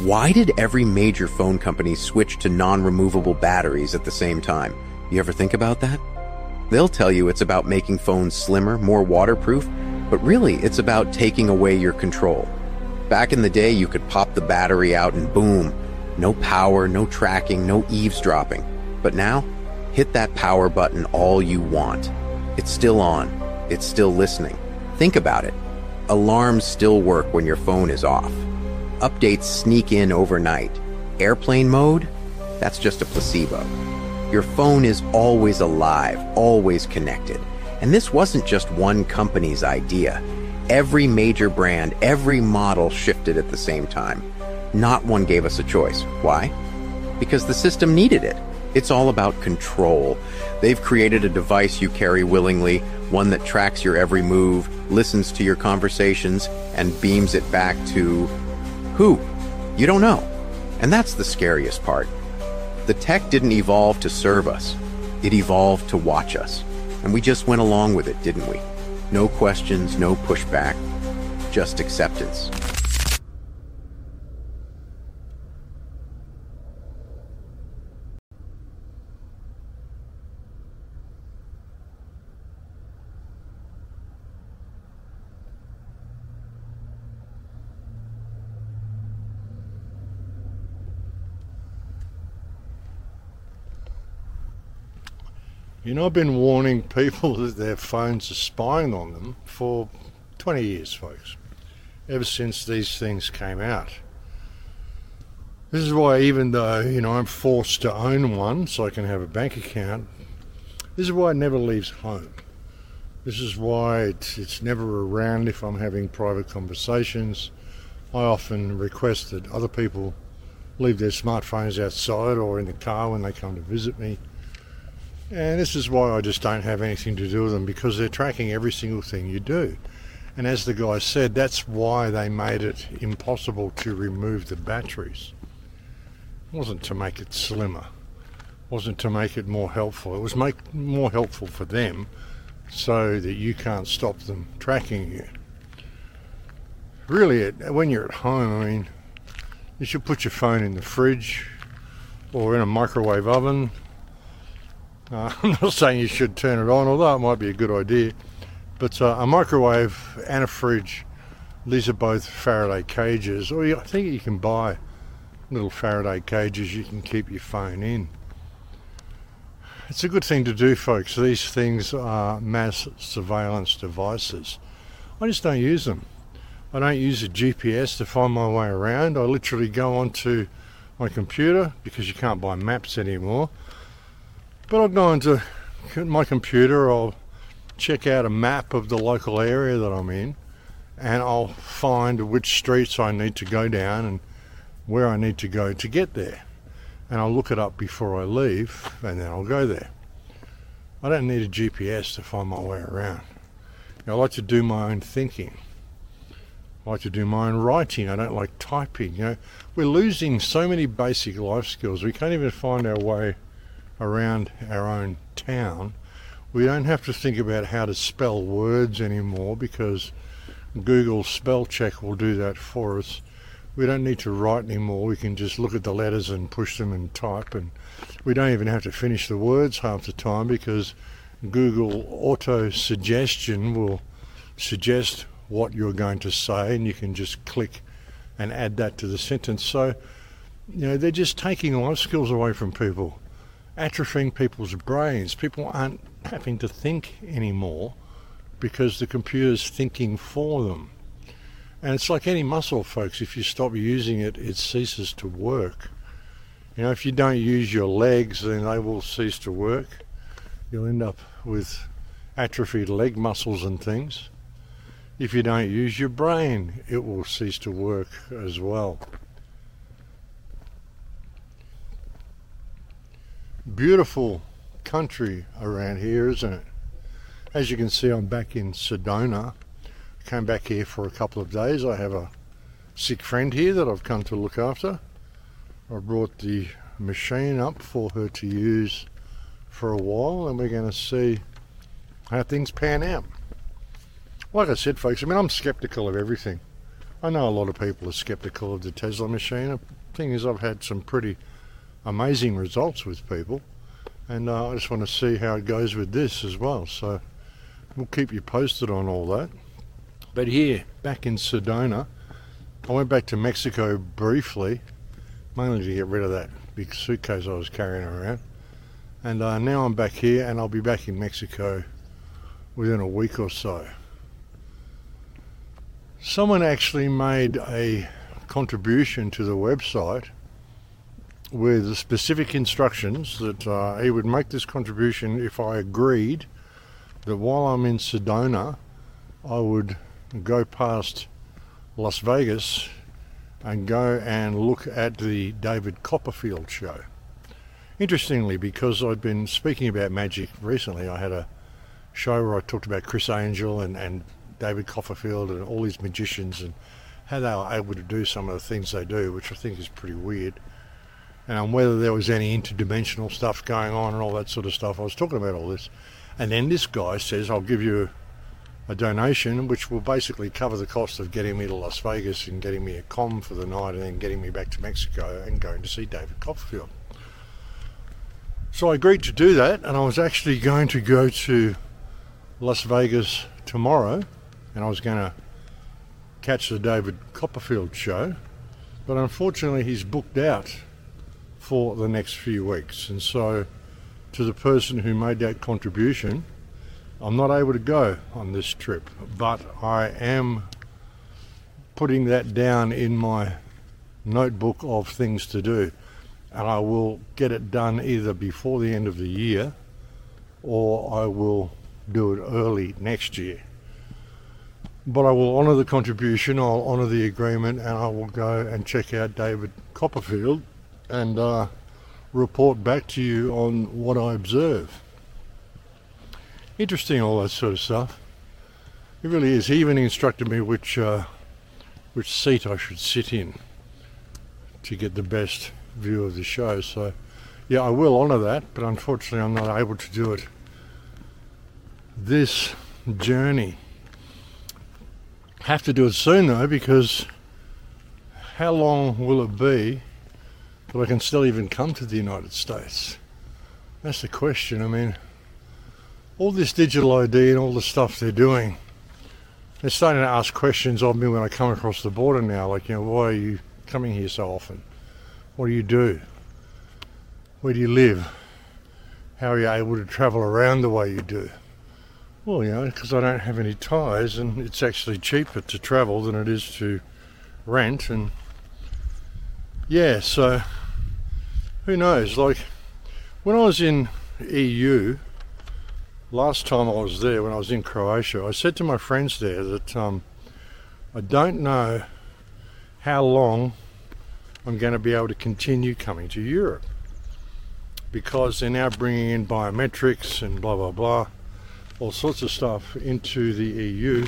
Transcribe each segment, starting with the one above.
Why did every major phone company switch to non-removable batteries at the same time? You ever think about that? They'll tell you it's about making phones slimmer, more waterproof, but really it's about taking away your control. Back in the day, you could pop the battery out and boom, no power, no tracking, no eavesdropping. But now, hit that power button all you want. It's still on. It's still listening. Think about it. Alarms still work when your phone is off. Updates sneak in overnight. Airplane mode? That's just a placebo. Your phone is always alive, always connected. And this wasn't just one company's idea. Every major brand, every model shifted at the same time. Not one gave us a choice. Why? Because the system needed it. It's all about control. They've created a device you carry willingly, one that tracks your every move, listens to your conversations, and beams it back to who? You don't know. And that's the scariest part. The tech didn't evolve to serve us. It evolved to watch us. And we just went along with it, didn't we? No questions, no pushback, just acceptance. You know, I've been warning people that their phones are spying on them for 20 years, folks, ever since these things came out. This is why, even though, I'm forced to own one so I can have a bank account, this is why it never leaves home. This is why it's never around if I'm having private conversations. I often request that other people leave their smartphones outside or in the car when they come to visit me. And this is why I just don't have anything to do with them, because they're tracking every single thing you do. And as the guy said, that's why they made it impossible to remove the batteries. It wasn't to make it slimmer. It wasn't to make it more helpful. It was more helpful for them so that you can't stop them tracking you. Really, when you're at home, you should put your phone in the fridge or in a microwave oven. I'm not saying you should turn it on, although it might be a good idea. But a microwave and a fridge, these are both Faraday cages. Or I think you can buy little Faraday cages you can keep your phone in. It's a good thing to do, folks. These things are mass surveillance devices. I just don't use them. I don't use a GPS to find my way around. I literally go onto my computer, because you can't buy maps anymore. But I'll go into my computer, I'll check out a map of the local area that I'm in, and I'll find which streets I need to go down and where I need to go to get there. And I'll look it up before I leave, and then I'll go there. I don't need a GPS to find my way around. I like to do my own thinking. I like to do my own writing. I don't like typing. We're losing so many basic life skills. We can't even find our way around our own town. We don't have to think about how to spell words anymore, because Google spell check will do that for us. We don't need to write anymore. We can just look at the letters and push them and type, and we don't even have to finish the words half the time, because Google auto suggestion will suggest what you're going to say, and you can just click and add that to the sentence. So they're just taking life skills away from people, atrophying people's brains. People aren't having to think anymore because the computer's thinking for them. And it's like any muscle, folks. If you stop using it, it ceases to work. If you don't use your legs, then they will cease to work. You'll end up with atrophied leg muscles and things. If you don't use your brain, it will cease to work as well. Beautiful country around here, isn't it? As you can see, I'm back in Sedona. I came back here for a couple of days. I have a sick friend here that I've come to look after. I brought the machine up for her to use for a while, and we're going to see how things pan out. Like I said, folks, I'm skeptical of everything. I know a lot of people are skeptical of the Tesla machine. thing is, I've had some pretty amazing results with people, and I just want to see how it goes with this as well. So we'll keep you posted on all that. But here, back in Sedona, I went back to Mexico briefly, mainly to get rid of that big suitcase I was carrying around. And now I'm back here, and I'll be back in Mexico within a week or so. Someone actually made a contribution to the website with specific instructions that he would make this contribution if I agreed that while I'm in Sedona, I would go past Las Vegas and go and look at the David Copperfield show. Interestingly, because I'd been speaking about magic recently, I had a show where I talked about Chris Angel and David Copperfield and all these magicians and how they were able to do some of the things they do, which I think is pretty weird. And whether there was any interdimensional stuff going on and all that sort of stuff. I was talking about all this. And then this guy says, I'll give you a donation which will basically cover the cost of getting me to Las Vegas and getting me a comm for the night and then getting me back to Mexico and going to see David Copperfield. So I agreed to do that, and I was actually going to go to Las Vegas tomorrow, and I was going to catch the David Copperfield show, but unfortunately he's booked out for the next few weeks. And so to the person who made that contribution, I'm not able to go on this trip, but I am putting that down in my notebook of things to do, and I will get it done either before the end of the year or I will do it early next year. But I will honour the contribution, I'll honour the agreement, and I will go and check out David Copperfield and report back to you on what I observe. Interesting, all that sort of stuff. It really is. He even instructed me which seat I should sit in to get the best view of the show. So yeah, I will honour that, but unfortunately I'm not able to do it this journey. Have to do it soon though, because how long will it be that I can still even come to the United States? That's the question. I mean, all this digital ID and all the stuff they're doing, they're starting to ask questions of me when I come across the border now, like, you know, why are you coming here so often? What do you do? Where do you live? How are you able to travel around the way you do? Well, you know, because I don't have any ties, and it's actually cheaper to travel than it is to rent. And yeah, so who knows? Like, when I was in EU, last time I was there, when I was in Croatia, I said to my friends there that I don't know how long I'm going to be able to continue coming to Europe, because they're now bringing in biometrics and blah blah blah, all sorts of stuff into the EU,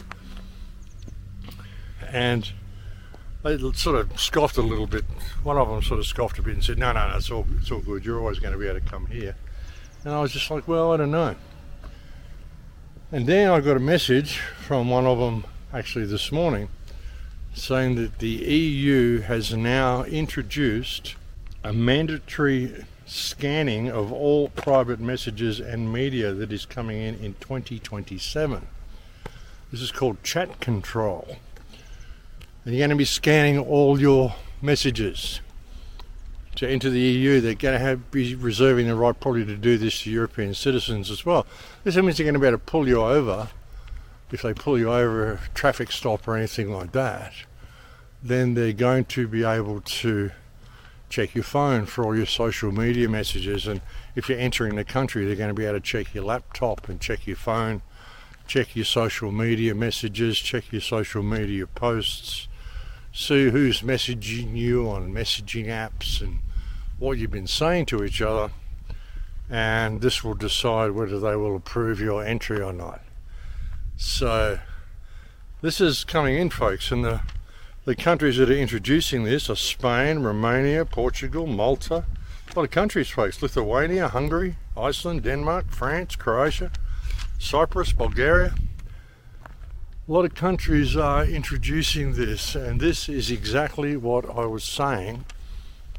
and they sort of scoffed a little bit. One of them sort of scoffed a bit and said, no, it's all good, you're always going to be able to come here. And I was just like, well, I don't know. And then I got a message from one of them actually this morning saying that the EU has now introduced a mandatory scanning of all private messages and media that is coming in 2027. This is called chat control. And you're going to be scanning all your messages to enter the EU. They're going to be reserving the right probably to do this to European citizens as well. This means they're going to be able to pull you over. If they pull you over a traffic stop or anything like that, then they're going to be able to check your phone for all your social media messages. And if you're entering the country, they're going to be able to check your laptop and check your phone, check your social media messages, check your social media posts, see who's messaging you on messaging apps and what you've been saying to each other, and this will decide whether they will approve your entry or not. So this is coming in, folks, and the countries that are introducing this are Spain, Romania, Portugal, Malta, a lot of countries, folks, Lithuania, Hungary, Iceland, Denmark, France, Croatia, Cyprus, Bulgaria. A lot of countries are introducing this, and this is exactly what I was saying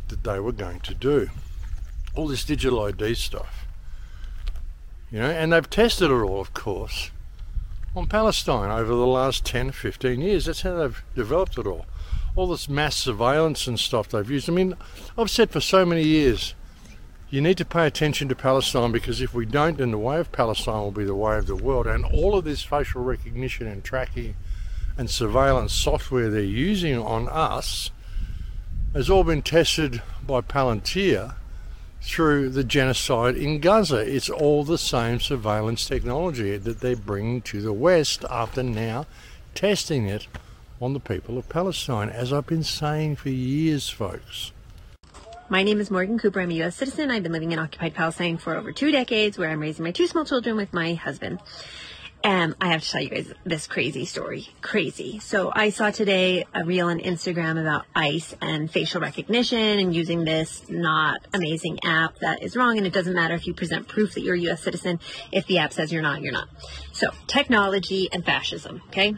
that they were going to do. All this digital ID stuff. You know, and they've tested it all, of course, on Palestine over the last 10, 15 years. That's how they've developed it all. All this mass surveillance and stuff they've used. I mean, I've said for so many years, you need to pay attention to Palestine, because if we don't, then the way of Palestine will be the way of the world. And all of this facial recognition and tracking and surveillance software they're using on us has all been tested by Palantir through the genocide in Gaza. It's all the same surveillance technology that they're bringing to the West after now testing it on the people of Palestine, as I've been saying for years, folks. My name is Morgan Cooper. I'm a U.S. citizen. I've been living in occupied Palestine for over 2 decades, where I'm raising my 2 small children with my husband. And I have to tell you guys this crazy story. Crazy. So I saw today a reel on Instagram about ICE and facial recognition and using this not amazing app that is wrong. And it doesn't matter if you present proof that you're a U.S. citizen. If the app says you're not, you're not. So technology and fascism, okay?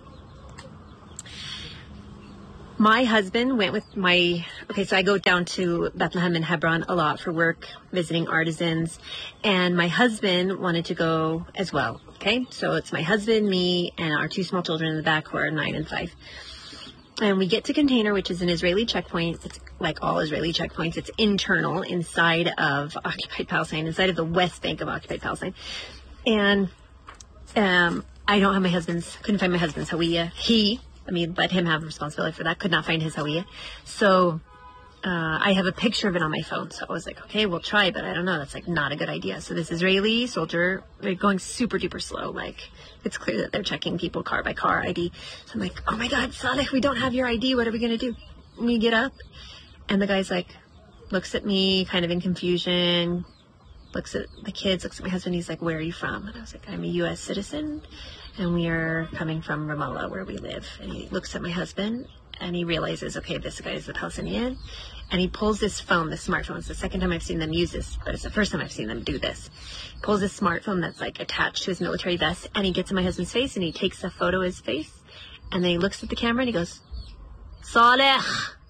My husband went with so I go down to Bethlehem and Hebron a lot for work, visiting artisans, and my husband wanted to go as well, okay? So it's my husband, me, and our 2 small children in the back who are 9 and 5. And we get to Container, which is an Israeli checkpoint. It's like all Israeli checkpoints. It's internal inside of occupied Palestine, inside of the West Bank of occupied Palestine. And I don't have couldn't find my husband's Hawiyah. Let him have responsibility for that. Could not find his Hawiyah. So I have a picture of it on my phone. So I was like, okay, we'll try, but I don't know. That's like not a good idea. So this Israeli soldier, they're going super duper slow. Like, it's clear that they're checking people car by car ID. So I'm like, oh my God, Saleh, we don't have your ID. What are we going to do? And we get up, and the guy's like, looks at me kind of in confusion, looks at the kids, looks at my husband. He's like, where are you from? And I was like, I'm a U.S. citizen. And we are coming from Ramallah, where we live. And he looks at my husband, and he realizes, okay, this guy is a Palestinian. And he pulls this phone, this smartphone. It's the second time I've seen them use this, but it's the first time I've seen them do this. He pulls this smartphone that's like attached to his military vest, and he gets in my husband's face, and he takes a photo of his face, and then he looks at the camera, and he goes, Saleh.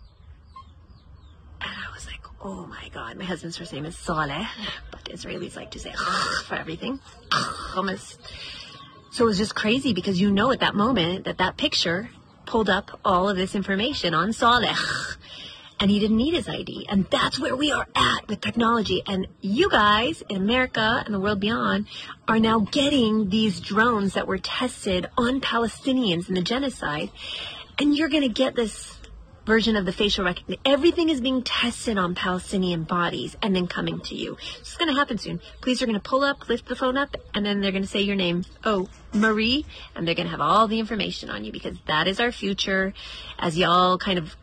And I was like, oh my God, my husband's first name is Saleh, but the Israelis like to say for everything. Hummus. So it was just crazy, because you know at that moment that picture pulled up all of this information on Saleh, and he didn't need his ID. And that's where we are at with technology. And you guys in America and the world beyond are now getting these drones that were tested on Palestinians in the genocide, and you're going to get this version of the facial recognition. Everything is being tested on Palestinian bodies and then coming to you. It's going to happen soon. Police are going to pull up, lift the phone up, and then they're going to say your name. Oh, Marie. And they're going to have all the information on you, because that is our future. As y'all kind of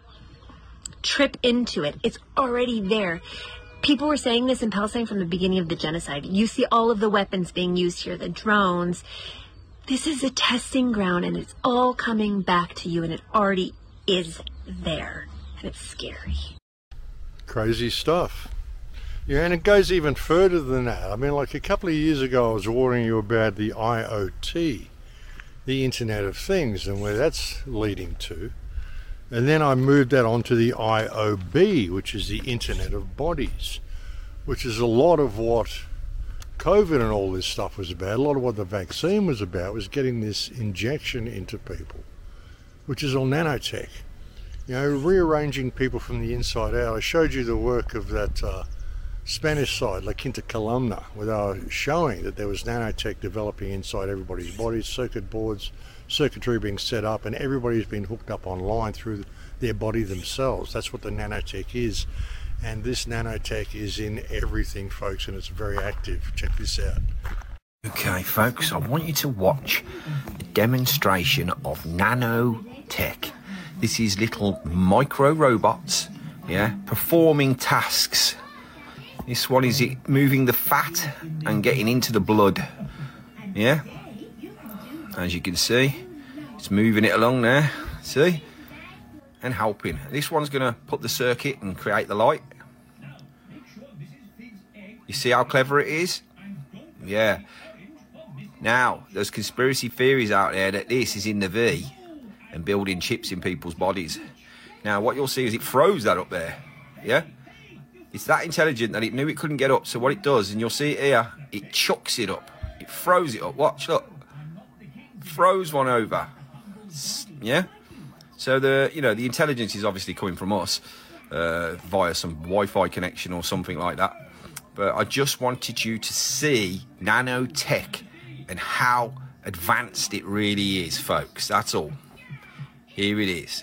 trip into it, it's already there. People were saying this in Palestine from the beginning of the genocide. You see all of the weapons being used here, the drones. This is a testing ground, and it's all coming back to you, and it already is there, and it's scary. Crazy stuff. Yeah, and it goes even further than that. I mean, like a couple of years ago, I was warning you about the IoT, the Internet of Things, and where that's leading to. And then I moved that on to the IOB, which is the Internet of Bodies, which is a lot of what COVID and all this stuff was about. A lot of what the vaccine was about was getting this injection into people, which is all nanotech. You know, rearranging people from the inside out. I showed you the work of that Spanish side, La Quinta Columna, where they were showing that there was nanotech developing inside everybody's bodies, circuit boards, circuitry being set up, and everybody's been hooked up online through their body themselves. That's what the nanotech is. And this nanotech is in everything, folks, and it's very active. Check this out. Okay, folks, I want you to watch a demonstration of nanotech. This is little micro robots, performing tasks. This one is it moving the fat and getting into the blood. Yeah, as you can see, it's moving it along there. See, and helping. This one's going to put the circuit and create the light. You see how clever it is? Yeah. Now, there's conspiracy theories out there that this is in the V and building chips in people's bodies. Now, what you'll see is it throws that up there. yeah? It's that intelligent that it knew it couldn't get up, so what it does, and you'll see it here, it chucks it up. It throws it up. Watch, look. Throws one over. Yeah? So the intelligence is obviously coming from us via some Wi-Fi connection or something like that. But I just wanted you to see nanotech and how advanced it really is, folks. That's all. Here it is.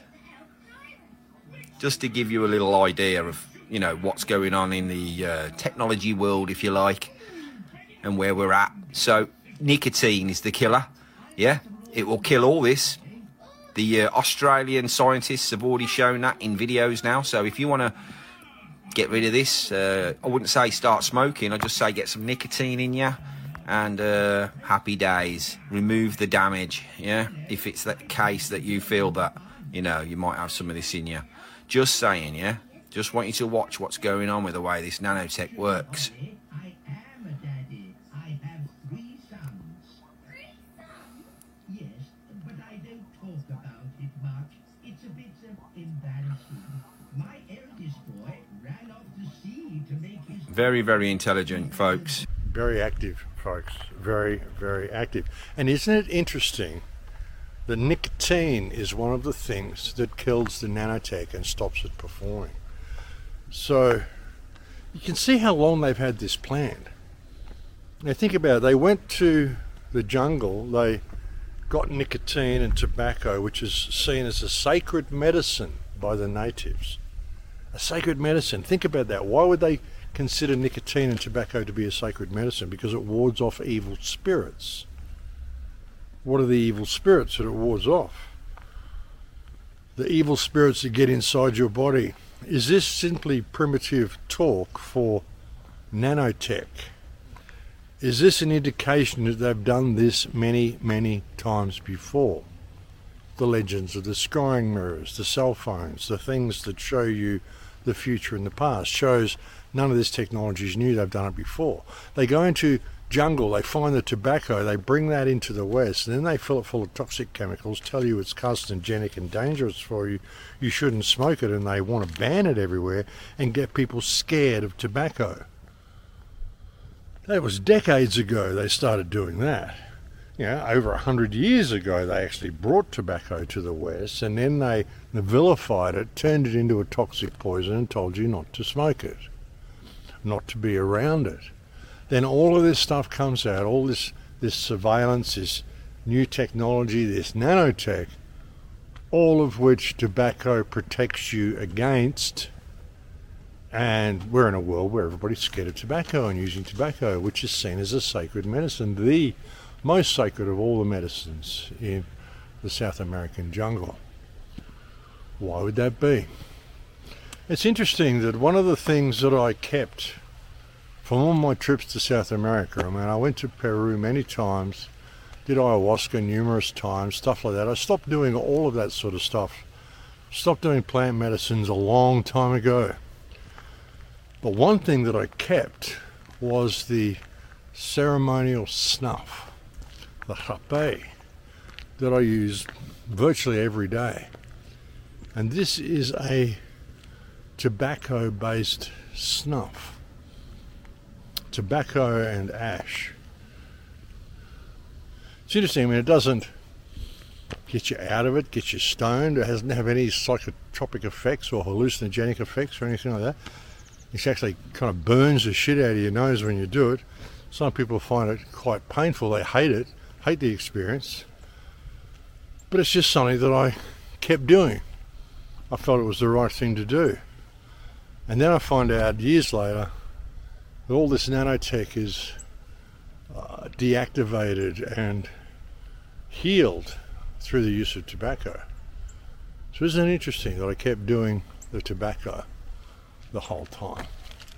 Just to give you a little idea of, what's going on in the technology world, if you like, and where we're at. So, nicotine is the killer. Yeah? It will kill all this. The Australian scientists have already shown that in videos now. So, if you want to get rid of this, I wouldn't say start smoking. I'd just say get some nicotine in you. And happy days. Remove the damage, yeah? If it's the case that you feel that, you might have some of this in you. Just saying, yeah? Just want you to watch what's going on with the way this nanotech works. I am a daddy. I have 3 sons. 3 sons? Yes, but I don't talk about it much. It's a bit embarrassing. My eldest boy ran off to sea to make his... Very, very intelligent, folks. Very active, folks. Very, very active. And isn't it interesting that nicotine is one of the things that kills the nanotech and stops it performing? So you can see how long they've had this planned. Now think about it. They went to the jungle. They got nicotine and tobacco, which is seen as a sacred medicine by the natives. A sacred medicine. Think about that. Why would they consider nicotine and tobacco to be a sacred medicine? Because it wards off evil spirits. What are the evil spirits that it wards off? The evil spirits that get inside your body. Is this simply primitive talk for nanotech? Is this an indication that they've done this many, many times before? The legends of the scrying mirrors, the cell phones, the things that show you the future and the past, shows none of this technology is new. They've done it before. They go into jungle, they find the tobacco, they bring that into the West, and then they fill it full of toxic chemicals, tell you it's carcinogenic and dangerous for you, you shouldn't smoke it, and they want to ban it everywhere and get people scared of tobacco. That was decades ago they started doing that. Over 100 years ago they actually brought tobacco to the West, and then they vilified it, turned it into a toxic poison and told you not to smoke it, not to be around it. Then all of this stuff comes out, all this surveillance, this new technology, this nanotech, all of which tobacco protects you against. And we're in a world where everybody's scared of tobacco and using tobacco, which is seen as a sacred medicine, the most sacred of all the medicines in the South American jungle. Why would that be? It's interesting that one of the things that I kept from all my trips to South America, I went to Peru many times, did ayahuasca numerous times, stuff like that. I stopped doing all of that sort of stuff. Stopped doing plant medicines a long time ago. But one thing that I kept was the ceremonial snuff, the rapé, that I use virtually every day. And this is a tobacco-based snuff. Tobacco and ash. It's interesting, it doesn't get you out of it, get you stoned. It doesn't have any psychotropic effects or hallucinogenic effects or anything like that. It actually kind of burns the shit out of your nose when you do it. Some people find it quite painful. They hate it, hate the experience. But it's just something that I kept doing. I felt it was the right thing to do. And then I find out years later that all this nanotech is deactivated and healed through the use of tobacco. So isn't it interesting that I kept doing the tobacco the whole time?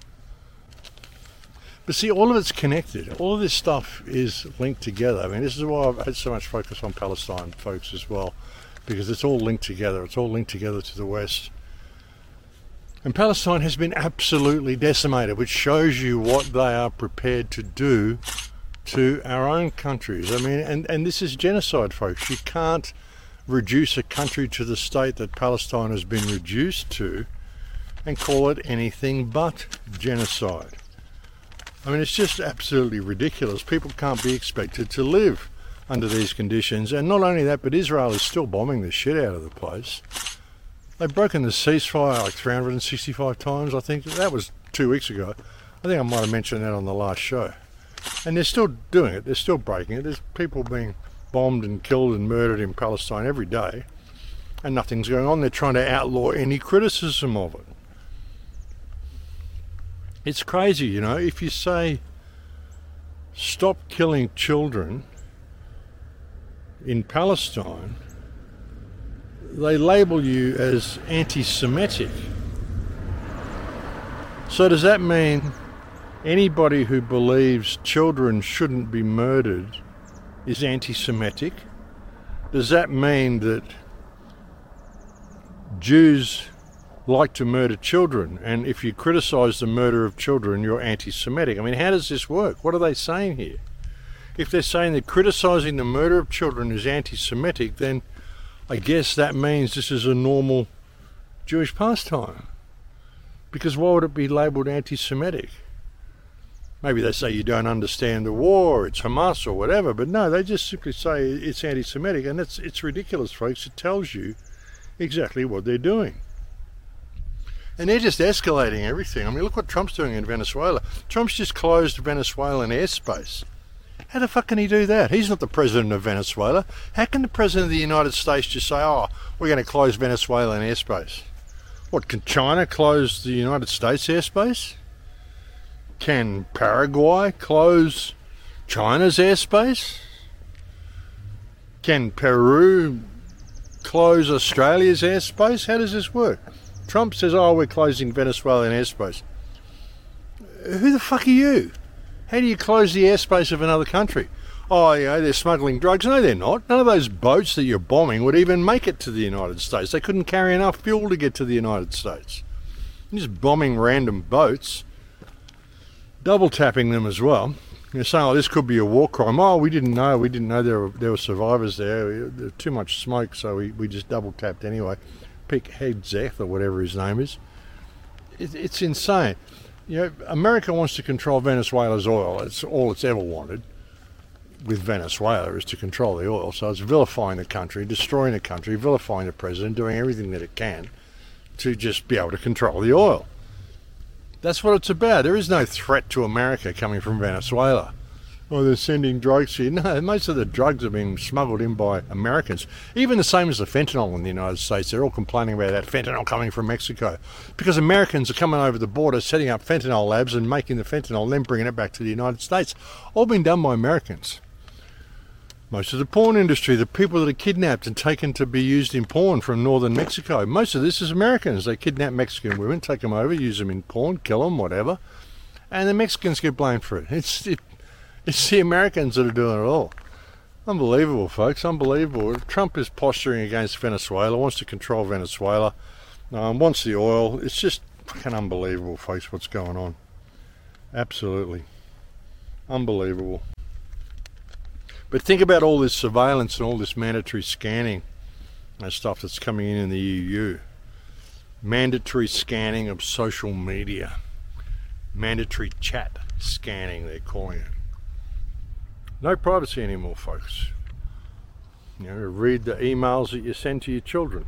But see, all of it's connected. All of this stuff is linked together. This is why I've had so much focus on Palestine, folks, as well, because it's all linked together. It's all linked together to the West. And Palestine has been absolutely decimated, which shows you what they are prepared to do to our own countries. And this is genocide, folks. You can't reduce a country to the state that Palestine has been reduced to and call it anything but genocide. I mean, it's just absolutely ridiculous. People can't be expected to live under these conditions. And not only that, but Israel is still bombing the shit out of the place. They've broken the ceasefire like 365 times, I think. That was 2 weeks ago. I think I might have mentioned that on the last show. And they're still doing it. They're still breaking it. There's people being bombed and killed and murdered in Palestine every day. And nothing's going on. They're trying to outlaw any criticism of it. It's crazy, you know. If you say, stop killing children in Palestine, they label you as anti-Semitic. So does that mean anybody who believes children shouldn't be murdered is anti-Semitic? Does that mean that Jews like to murder children, and if you criticise the murder of children, you're anti-Semitic? I mean, how does this work? What are they saying here? If they're saying that criticising the murder of children is anti-Semitic, then I guess that means this is a normal Jewish pastime. Because why would it be labelled anti-Semitic? Maybe they say you don't understand the war, it's Hamas or whatever, but no, they just simply say it's anti-Semitic, and it's ridiculous, folks. It tells you exactly what they're doing. And they're just escalating everything. I mean, look what Trump's doing in Venezuela. Trump's just closed Venezuelan airspace. How the fuck can he do that? He's not the president of Venezuela. How can the president of the United States just say, oh, we're going to close Venezuelan airspace? What, can China close the United States airspace? Can Paraguay close China's airspace? Can Peru close Australia's airspace? How does this work? Trump says, oh, we're closing Venezuelan airspace. Who the fuck are you? How do you close the airspace of another country? Oh, you know, they're smuggling drugs. No, they're not. None of those boats that you're bombing would even make it to the United States. They couldn't carry enough fuel to get to the United States. You're just bombing random boats, double tapping them as well. You're saying, oh, this could be a war crime. Oh, we didn't know. We didn't know there were survivors there. There was too much smoke, so we just double tapped anyway. Pick Hegseth or whatever his name is. It's insane. You know, America wants to control Venezuela's oil. It's all it's ever wanted with Venezuela is to control the oil. So it's vilifying the country, destroying the country, vilifying the president, doing everything that it can to just be able to control the oil. That's what it's about. There is no threat to America coming from Venezuela. Oh, they're sending drugs here. No, most of the drugs are being smuggled in by Americans. Even the same as the fentanyl in the United States. They're all complaining about that fentanyl coming from Mexico. Because Americans are coming over the border, setting up fentanyl labs and making the fentanyl and then bringing it back to the United States. All been done by Americans. Most of the porn industry, the people that are kidnapped and taken to be used in porn from northern Mexico, most of this is Americans. They kidnap Mexican women, take them over, use them in porn, kill them, whatever. And the Mexicans get blamed for it. It's the Americans that are doing it all. Unbelievable, folks, unbelievable. Trump is posturing against Venezuela, wants to control Venezuela, wants the oil. It's just fucking unbelievable, folks, what's going on. Absolutely. Unbelievable. But think about all this surveillance and all this mandatory scanning and stuff that's coming in the EU. Mandatory scanning of social media. Mandatory chat scanning, they're calling it. No privacy anymore, folks. You know, read the emails that you send to your children.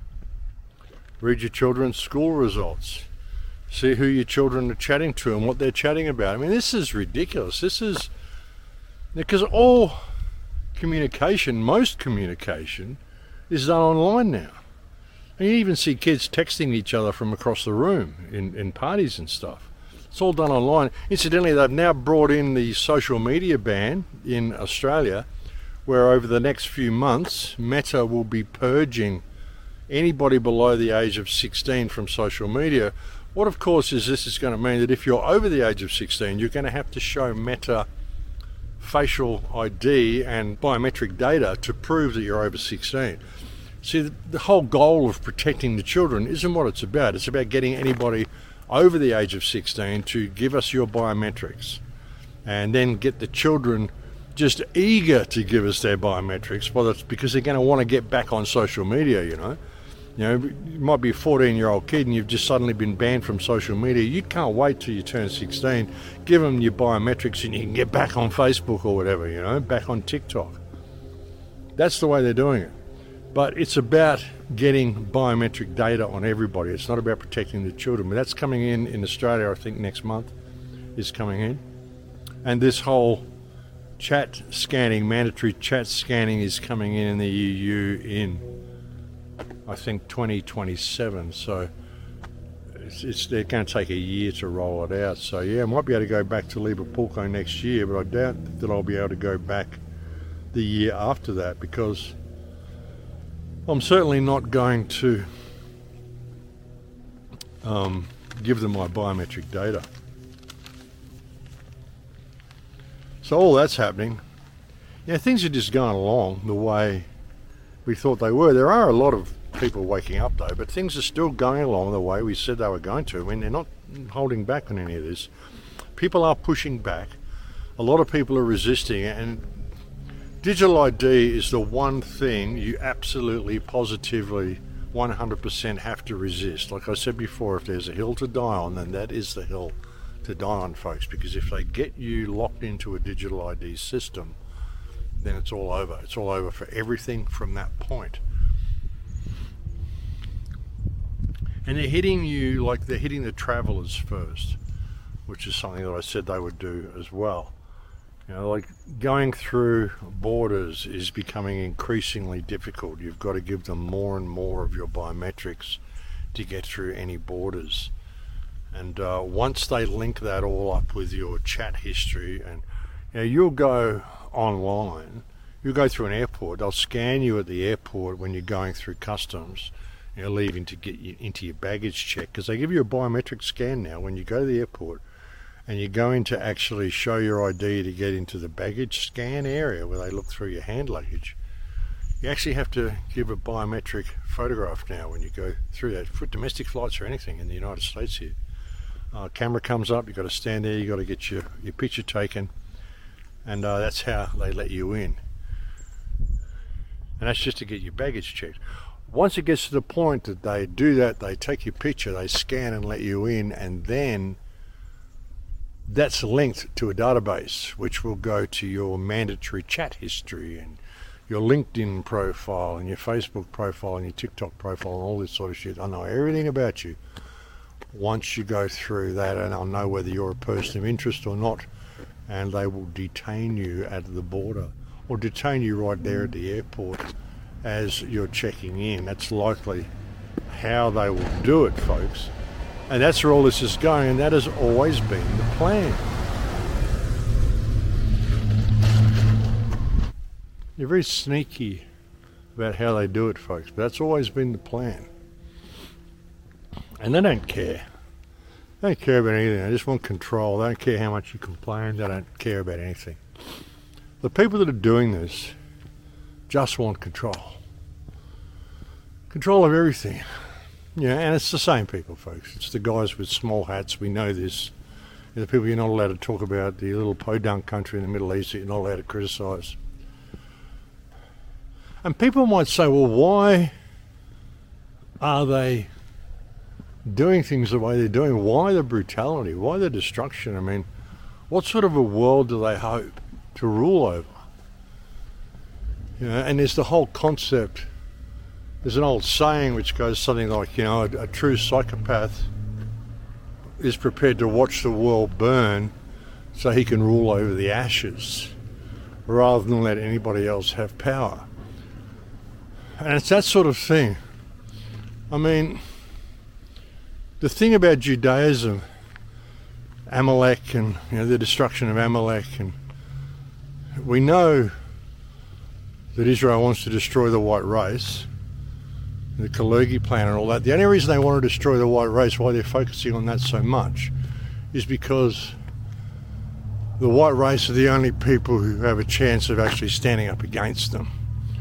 Read your children's school results. See who your children are chatting to and what they're chatting about. I mean, this is ridiculous. This is... Because all communication, most communication, is done online now. And you even see kids texting each other from across the room in parties and stuff. It's all done online. Incidentally, they've now brought in the social media ban in Australia, where over the next few months, Meta will be purging anybody below the age of 16 from social media. What, of course, is this is going to mean that if you're over the age of 16, you're going to have to show Meta facial ID and biometric data to prove that you're over 16. See, the whole goal of protecting the children isn't what it's about. It's about getting anybody over the age of 16 to give us your biometrics and then get the children just eager to give us their biometrics, because they're going to want to get back on social media, you know. You know, you might be a 14-year-old kid and you've just suddenly been banned from social media. You can't wait till you turn 16, give them your biometrics and you can get back on Facebook or whatever, you know, back on TikTok. That's the way they're doing it. But it's about getting biometric data on everybody. It's not about protecting the children. But that's coming in Australia, I think next month is coming in. And this whole chat scanning, mandatory chat scanning is coming in the EU in, I think, 2027. So they're going to take a year to roll it out. So yeah, I might be able to go back to Liverpool next year, but I doubt that I'll be able to go back the year after that, because I'm certainly not going to give them my biometric data. So all that's happening. Yeah, things are just going along the way we thought they were. There are a lot of people waking up though, but things are still going along the way we said they were going to. I mean, they're not holding back on any of this. People are pushing back. A lot of people are resisting it, and digital ID is the one thing you absolutely, positively, 100% have to resist. Like I said before, if there's a hill to die on, then that is the hill to die on, folks, because if they get you locked into a digital ID system, then it's all over. It's all over for everything from that point. And they're hitting you like they're hitting the travellers first, which is something that I said they would do as well. You know, like going through borders is becoming increasingly difficult. You've got to give them more and more of your biometrics to get through any borders. And once they link that all up with your chat history, and you know, you'll go online, you'll go through an airport, they'll scan you at the airport when you're going through customs, you know, leaving to get you into your baggage check, because they give you a biometric scan now when you go to the airport. And you go in to actually show your ID to get into the baggage scan area where they look through your hand luggage. You actually have to give a biometric photograph now when you go through that, for domestic flights or anything in the United States here. Camera comes up, you've got to stand there, you've got to get your picture taken, and that's how they let you in. And that's just to get your baggage checked. Once it gets to the point that they do that, they take your picture, they scan and let you in, and then that's linked to a database which will go to your mandatory chat history and your LinkedIn profile and your Facebook profile and your TikTok profile and all this sort of shit. I know everything about you once you go through that, and I'll know whether you're a person of interest or not, and they will detain you at the border or detain you right there at the airport as you're checking in. That's likely how they will do it, folks. And that's where all this is going, and that has always been the plan. They're very sneaky about how they do it, folks, but that's always been the plan. And they don't care. They don't care about anything. They just want control. They don't care how much you complain. They don't care about anything. The people that are doing this just want control. Control of everything. Yeah, and it's the same people, folks. It's the guys with small hats. We know this. They're the people you're not allowed to talk about, the little podunk country in the Middle East that you're not allowed to criticise. And people might say, well, why are they doing things the way they're doing? Why the brutality? Why the destruction? I mean, what sort of a world do they hope to rule over? You know, and there's the whole concept. There's an old saying which goes something like, you know, a true psychopath is prepared to watch the world burn so he can rule over the ashes rather than let anybody else have power. And it's that sort of thing. I mean, the thing about Judaism, Amalek and, you know, the destruction of Amalek, and we know that Israel wants to destroy the white race, the Kalergi plan and all that. The only reason they want to destroy the white race, why they're focusing on that so much, is because the white race are the only people who have a chance of actually standing up against them.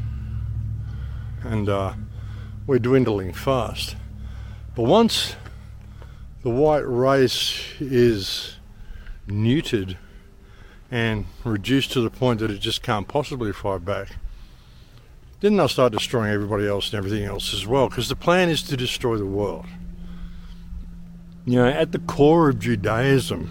And we're dwindling fast. But once the white race is neutered and reduced to the point that it just can't possibly fight back, then they'll start destroying everybody else and everything else as well, because the plan is to destroy the world. You know, at the core of Judaism,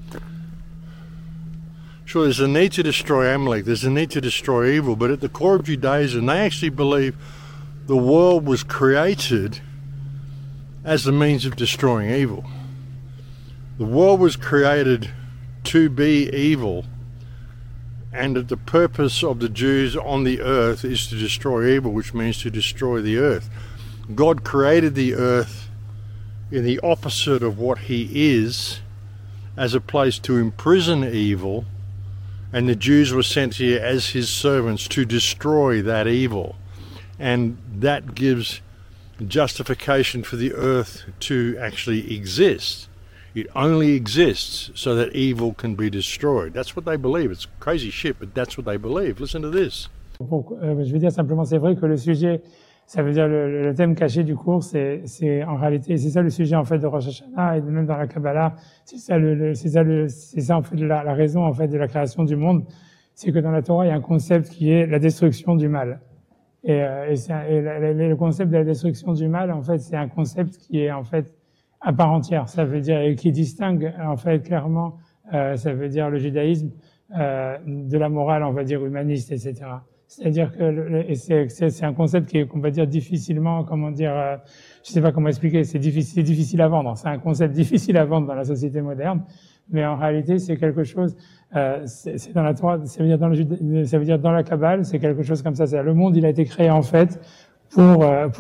sure, there's a need to destroy Amalek, there's a need to destroy evil, but at the core of Judaism, they actually believe the world was created as a means of destroying evil. The world was created to be evil, and that the purpose of the Jews on the earth is to destroy evil, which means to destroy the earth. God created the earth in the opposite of what he is, as a place to imprison evil, and the Jews were sent here as his servants to destroy that evil. And that gives justification for the earth to actually exist. It only exists so that evil can be destroyed. That's what they believe. It's crazy shit, but that's what they believe. Listen to this. Je veux dire simplement, c'est vrai que le sujet, ça veut dire le thème caché du cours, c'est en réalité, c'est ça le sujet en fait de Rosh Hashanah et même dans la Kabbalah, c'est ça en fait la raison en fait de la création du monde, c'est que dans la Torah il y a un concept qui est la destruction du mal. Et le concept de la destruction du mal, en fait, c'est un concept qui est en fait à part entière. Ça veut dire, et qui distingue en fait clairement, ça veut dire le judaïsme de la morale, on va dire humaniste, etc. C'est-à-dire que c'est un concept qui est, on va dire, difficilement, comment dire, je sais pas comment expliquer, c'est difficile à vendre. C'est un concept difficile à vendre dans la société moderne, mais en réalité, c'est quelque chose. C'est dans la Torah, ça veut dire dans la Kabbale, c'est quelque chose comme ça. C'est-à-dire le monde, il a été créé en fait pour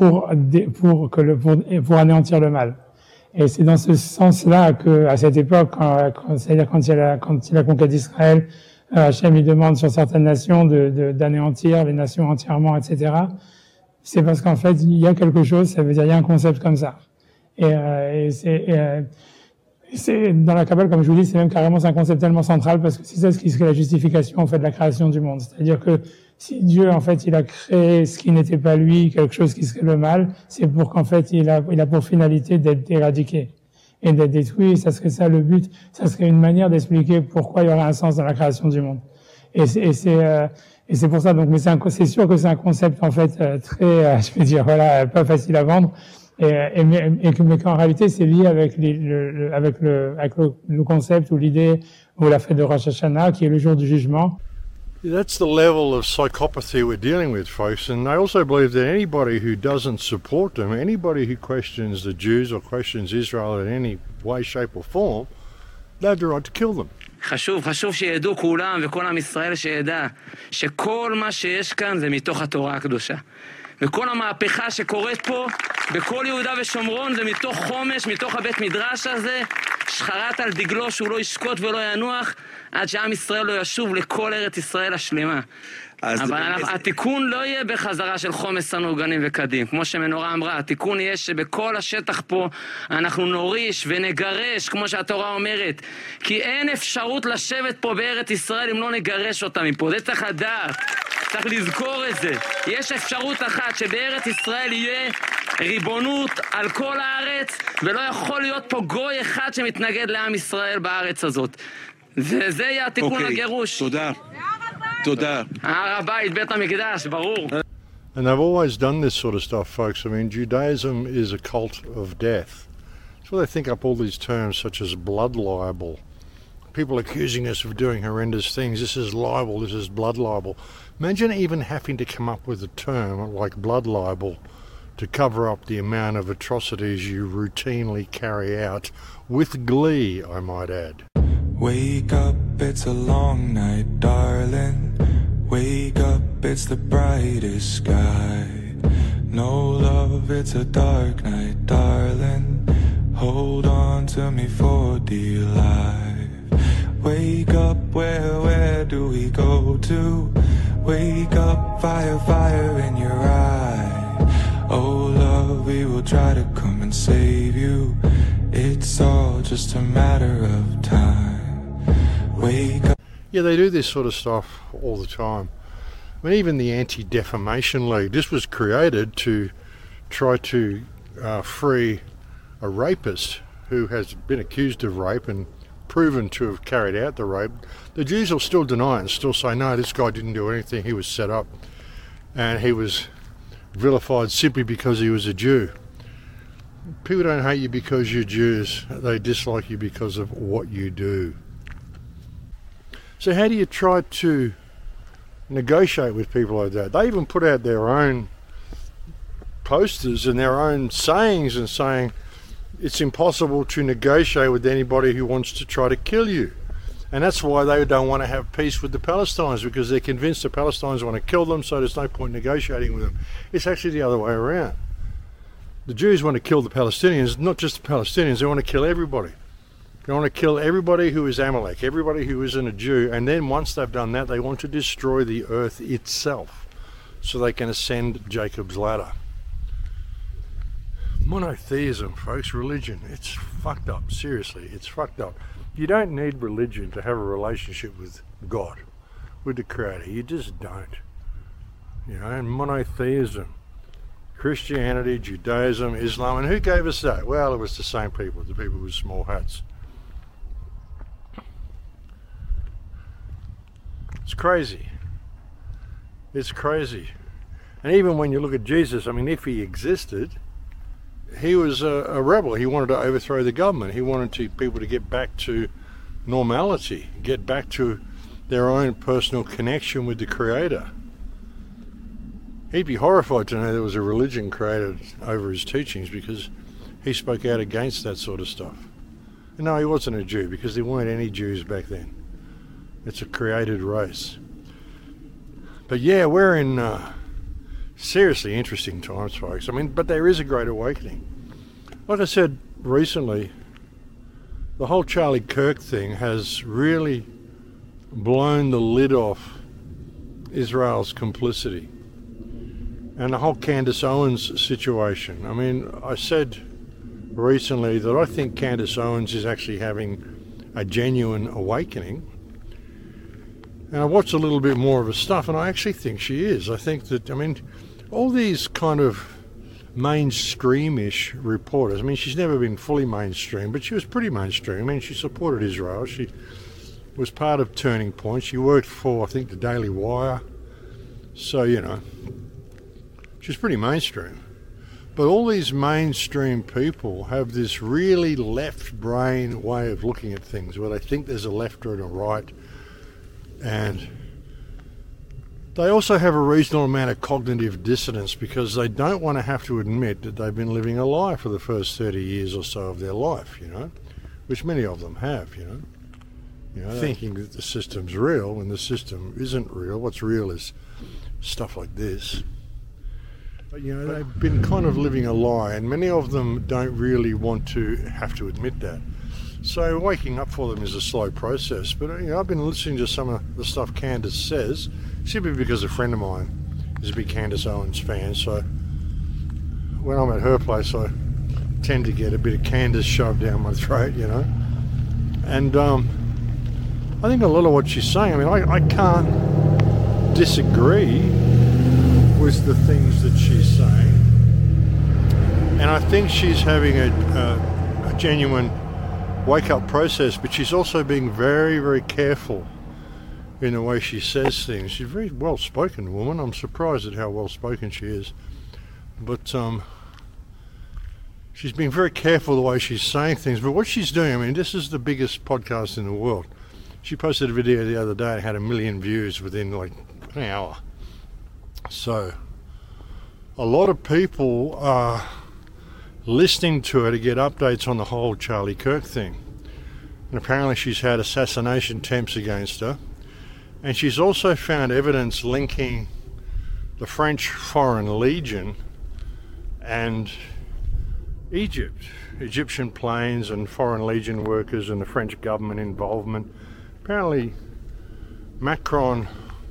anéantir le mal. Et c'est dans ce sens-là que, à cette époque, c'est-à-dire quand il y a la conquête d'Israël, Hachem il demande sur certaines nations d'anéantir les nations entièrement, etc. C'est parce qu'en fait il y a quelque chose, ça veut dire il y a un concept comme ça. Et c'est dans la Kabbale, comme je vous dis, c'est même carrément un concept tellement central parce que c'est ça ce qui serait la justification en fait de la création du monde. C'est-à-dire que si Dieu en fait il a créé ce qui n'était pas lui, quelque chose qui serait le mal, c'est pour qu'en fait il a pour finalité d'être éradiqué et d'être détruit. Ça serait ça le but. Ça serait une manière d'expliquer pourquoi il y aurait un sens dans la création du monde. Et c'est pour ça. Donc, mais c'est sûr que c'est un concept en fait très, je vais dire voilà, pas facile à vendre. Mais qu'en réalité c'est lié avec le concept ou l'idée ou la fête de Rosh Hashanah qui est le jour du jugement. That's the level of psychopathy we're dealing with, folks, and they also believe that anybody who doesn't support them, anybody who questions the Jews or questions Israel in any way, shape or form, they have the right to kill them. חשוב שידעו כולם וכל עם ישראל שידע שכל מה שיש כאן זה מתוך התורה הקדושה. וכל המהפכה שקורית פה בכל יהודה ושומרון זה מתוך חומש, מתוך הבית מדרש הזה, שחרת על דגלו שהוא לא ישקוט ולא ינוח עד שעם ישראל לא ישוב לכל ארץ ישראל השלמה. אבל התיקון לא יהיה בחזרה של חומש סנורגנים וקדים. כמו שמנורה אמרה, התיקון יהיה שבכל השטח פה אנחנו נוריש ונגרש, כמו שהתורה אומרת. כי אין אפשרות לשבת פה בארץ ישראל אם לא נגרש אותה מפה. זה צריך לדעת, צריך לזכור את זה. יש אפשרות אחת שבארץ ישראל יהיה ריבונות על כל הארץ, ולא יכול להיות פה גוי אחד שמתנגד לעם ישראל בארץ הזאת. וזה יהיה התיקון לגירוש. תודה. תודה. הר הבית, בית המקדש, ברור. And they've always done this sort of stuff, folks. I mean, Judaism is a cult of death. That's why they think up all these terms such as blood libel. People accusing us of doing horrendous things. This is libel, this is blood libel. Imagine even having to come up with a term like blood libel to cover up the amount of atrocities you routinely carry out, with glee, I might add. Wake up, it's a long night, darling. Wake up, it's the brightest sky. No love, it's a dark night, darling. Hold on to me for dear life. Wake up, where do we go to? Wake up, fire in your eye. Oh love, we will try to come and save you. It's all just a matter of time. Wake up. Yeah, they do this sort of stuff all the time. I mean, even the Anti-Defamation League, this was created to try to free a rapist who has been accused of rape and proven to have carried out the rape. The Jews will still deny it and still say, no, this guy didn't do anything, he was set up. and he was vilified simply because he was a Jew. People don't hate you because you're Jews. They dislike you because of what you do. So how do you try to negotiate with people like that? They even put out their own posters and their own sayings and saying it's impossible to negotiate with anybody who wants to try to kill you. And that's why they don't want to have peace with the Palestinians, because they're convinced the Palestinians want to kill them, so there's no point negotiating with them. It's actually the other way around. The Jews want to kill the Palestinians, not just the Palestinians, they want to kill everybody. They want to kill everybody who is Amalek, everybody who isn't a Jew, and then once they've done that, they want to destroy the earth itself so they can ascend Jacob's ladder. Monotheism, folks, religion, it's fucked up, seriously, it's fucked up. You don't need religion to have a relationship with God, with the Creator, you just don't. You know, and monotheism, Christianity, Judaism, Islam, and who gave us that? Well, it was the same people, the people with small hats. It's crazy. It's crazy. And even when you look at Jesus, I mean, if he existed, he was a rebel. He wanted to overthrow the government. He wanted people to get back to normality, get back to their own personal connection with the Creator. He'd be horrified to know there was a religion created over his teachings, because he spoke out against that sort of stuff. And no, he wasn't a Jew, because there weren't any Jews back then. It's a created race. But yeah, we're in seriously interesting times, folks. I mean, but there is a great awakening. Like I said recently, the whole Charlie Kirk thing has really blown the lid off Israel's complicity. And the whole Candace Owens situation. I mean, I said recently that I think Candace Owens is actually having a genuine awakening. And I watched a little bit more of her stuff, and I actually think she is. I think that, I mean, all these kind of mainstream-ish reporters, I mean, she's never been fully mainstream, but she was pretty mainstream. I mean, she supported Israel. She was part of Turning Point. She worked for, I think, the Daily Wire. So, you know, she's pretty mainstream. But all these mainstream people have this really left brain way of looking at things, where they think there's a left and a right. And they also have a reasonable amount of cognitive dissonance, because they don't want to have to admit that they've been living a lie for the first 30 years or so of their life, you know, which many of them have, you know, thinking that the system's real when the system isn't real. What's real is stuff like this. But, you know, they've been kind of living a lie, and many of them don't really want to have to admit that. So waking up for them is a slow process. But, you know, I've been listening to some of the stuff Candace says, simply because a friend of mine is a big Candace Owens fan. So when I'm at her place, I tend to get a bit of Candace shoved down my throat, you know. And I think a lot of what she's saying, I mean, I can't disagree with the things that she's saying. And I think she's having a genuine wake-up process, but she's also being very, very careful in the way she says things. She's a very well-spoken woman. I'm surprised at how well-spoken she is. But she's being very careful the way she's saying things. But what she's doing, I mean, this is the biggest podcast in the world. She posted a video the other day and had 1 million views within like an hour. So a lot of people are listening to her to get updates on the whole Charlie Kirk thing. And apparently she's had assassination attempts against her. And she's also found evidence linking the French Foreign Legion and Egypt. Egyptian planes and Foreign Legion workers and the French government involvement. Apparently Macron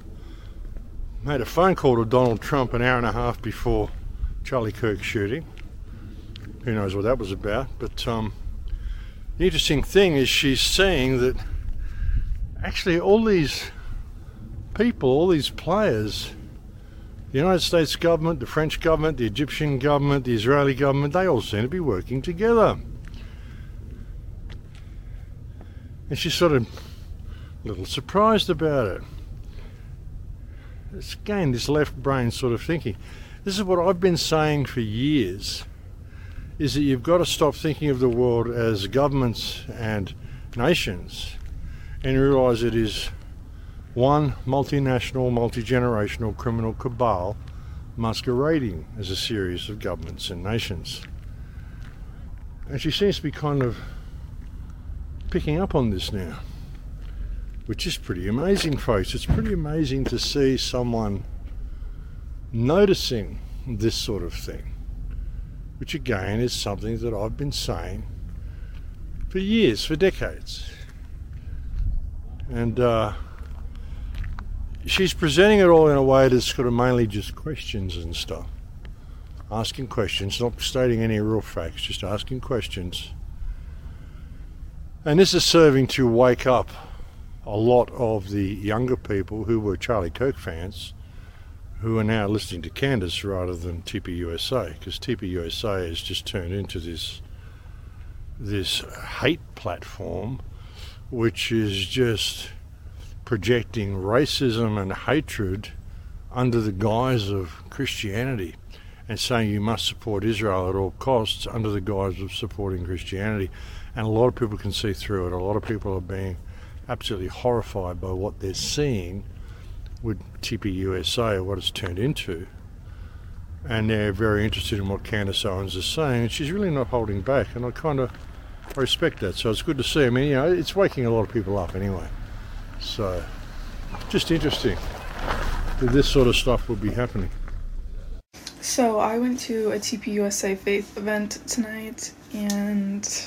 made a phone call to Donald Trump an hour and a half before Charlie Kirk shooting. Who knows what that was about? But the interesting thing is she's saying that actually all these people, all these players, the United States government, the French government, the Egyptian government, the Israeli government, they all seem to be working together. And she's sort of a little surprised about it. It's, again, this left brain sort of thinking. This is what I've been saying for years, is that you've got to stop thinking of the world as governments and nations and realise it is one multinational, multi-generational criminal cabal masquerading as a series of governments and nations. And she seems to be kind of picking up on this now, which is pretty amazing, folks. It's pretty amazing to see someone noticing this sort of thing, which again is something that I've been saying for years, for decades. And she's presenting it all in a way that's sort of mainly just questions and stuff. Asking questions, not stating any real facts, just asking questions. And this is serving to wake up a lot of the younger people who were Charlie Kirk fans, who are now listening to Candace rather than TPUSA, because TPUSA has just turned into this hate platform, which is just projecting racism and hatred under the guise of Christianity, and saying you must support Israel at all costs under the guise of supporting Christianity. And a lot of people can see through it. A lot of people are being absolutely horrified by what they're seeing with TPUSA, what it's turned into. And they're very interested in what Candace Owens is saying, and she's really not holding back, and I respect that. So it's good to see. I mean, it's waking a lot of people up anyway. So, just interesting that this sort of stuff will be happening. So I went to a TPUSA faith event tonight, and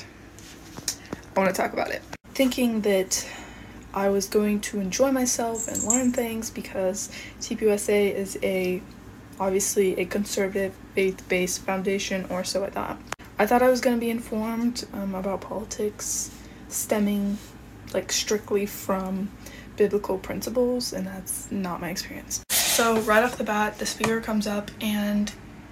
I want to talk about it. Thinking that I was going to enjoy myself and learn things, because TPUSA is obviously a conservative faith-based foundation, or so I thought. I thought I was going to be informed about politics stemming strictly from biblical principles, and that's not my experience. So right off the bat, the speaker comes up, and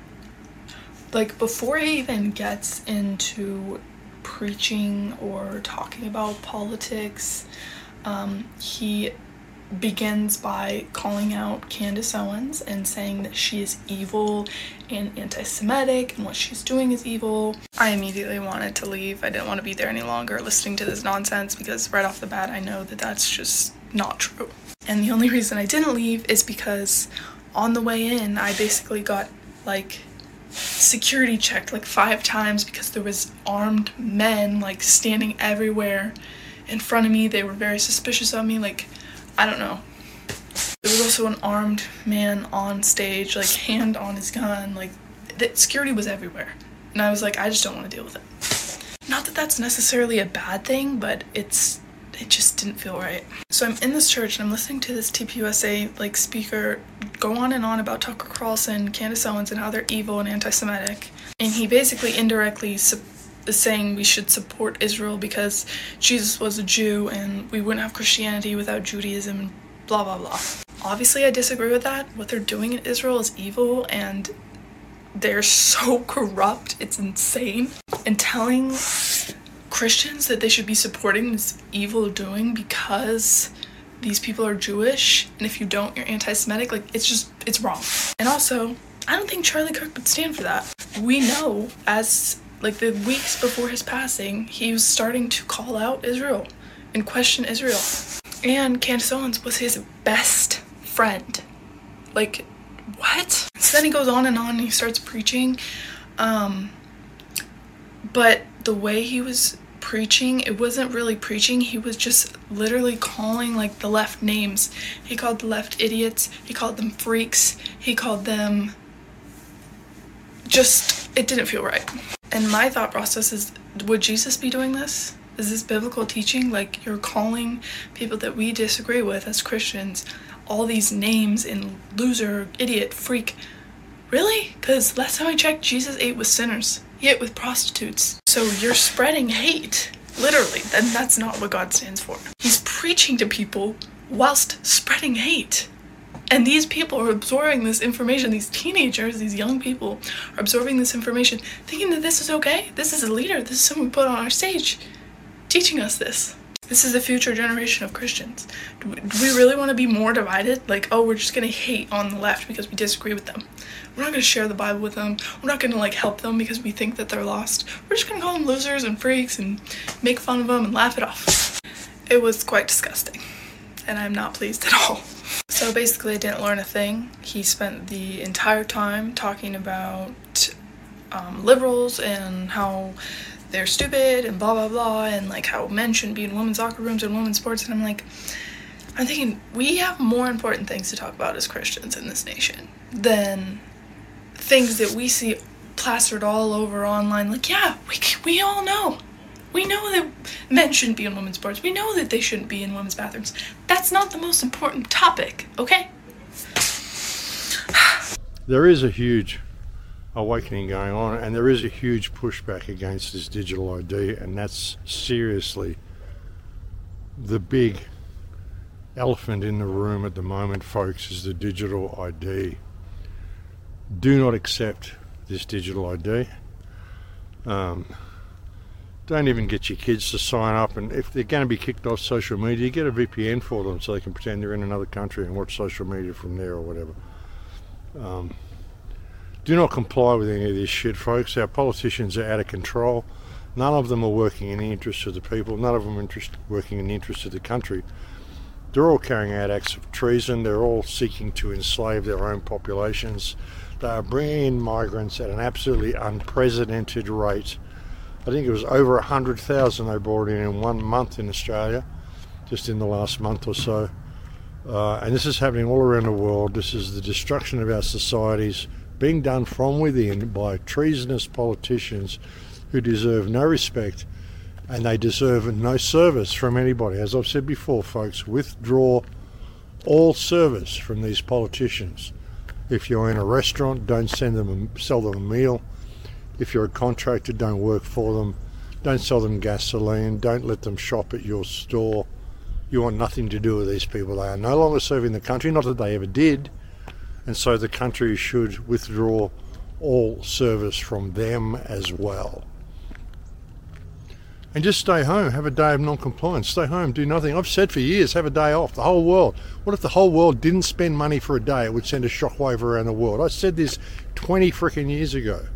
before he even gets into preaching or talking about politics, he begins by calling out Candace Owens and saying that she is evil and anti-Semitic and what she's doing is evil. I immediately wanted to leave. I didn't want to be there any longer listening to this nonsense, because right off the bat I know that that's just not true. And the only reason I didn't leave is because on the way in I basically got security checked 5 times, because there was armed men standing everywhere in front of me. They were very suspicious of me. I don't know. There was also an armed man on stage, hand on his gun. The security was everywhere. And I was I just don't want to deal with it. Not that that's necessarily a bad thing, but it just didn't feel right. So I'm in this church and I'm listening to this TPUSA speaker go on and on about Tucker Carlson, Candace Owens, and how they're evil and anti-Semitic. And he basically indirectly is saying we should support Israel because Jesus was a Jew and we wouldn't have Christianity without Judaism, and blah blah blah. Obviously I disagree with that. What they're doing in Israel is evil, and they're so corrupt, it's insane. And telling Christians that they should be supporting this evil doing because these people are Jewish, and if you don't, you're anti-Semitic, it's wrong. And also, I don't think Charlie Kirk would stand for that. We know, as the weeks before his passing, he was starting to call out Israel and question Israel. And Candace Owens was his best friend. What? So then he goes on and he starts preaching. But the way he was preaching, it wasn't really preaching. He was just literally calling the left names. He called the left idiots. He called them freaks. He called them it didn't feel right. And my thought process is, would Jesus be doing this? Is this biblical teaching? You're calling people that we disagree with as Christians all these names in loser, idiot, freak. Really? Because last time I checked, Jesus ate with sinners. He ate with prostitutes. So you're spreading hate, literally. And that's not what God stands for. He's preaching to people whilst spreading hate. And these people are absorbing this information. These teenagers, these young people are absorbing this information, thinking that this is okay. This is a leader. This is someone we put on our stage teaching us this. This is the future generation of Christians. Do we really want to be more divided? Like, oh, we're just going to hate on the left because we disagree with them. We're not going to share the Bible with them. We're not going to, like, help them because we think that they're lost. We're just going to call them losers and freaks and make fun of them and laugh it off. It was quite disgusting, and I'm not pleased at all. So basically, I didn't learn a thing. He spent the entire time talking about liberals and how they're stupid and blah blah blah, and like how men shouldn't be in women's locker rooms and women's sports. And I'm thinking we have more important things to talk about as Christians in this nation than things that we see plastered all over online. Like, yeah, we all know. We know that men shouldn't be in women's sports. We know that they shouldn't be in women's bathrooms. That's not the most important topic, okay? There is a huge awakening going on, and there is a huge pushback against this digital ID, and that's seriously the big elephant in the room at the moment, folks, is the digital ID. Do not accept this digital ID. Don't even get your kids to sign up, and if they're going to be kicked off social media, get a VPN for them so they can pretend they're in another country and watch social media from there or whatever. Do not comply with any of this shit, folks. Our politicians are out of control. None of them are working in the interest of the people. None of them are working in the interest of the country. They're all carrying out acts of treason. They're all seeking to enslave their own populations. They are bringing in migrants at an absolutely unprecedented rate. I think it was over 100,000 they brought in 1 month in Australia, just in the last month or so. And this is happening all around the world. This is the destruction of our societies being done from within by treasonous politicians who deserve no respect, and they deserve no service from anybody. As I've said before, folks, withdraw all service from these politicians. If you're in a restaurant, don't sell them a meal. If you're a contractor, don't work for them. Don't sell them gasoline. Don't let them shop at your store. You want nothing to do with these people. They are no longer serving the country, not that they ever did. And so the country should withdraw all service from them as well. And just stay home, have a day of non-compliance. Stay home, do nothing. I've said for years, have a day off, the whole world. What if the whole world didn't spend money for a day? It would send a shockwave around the world. I said this 20 freaking years ago.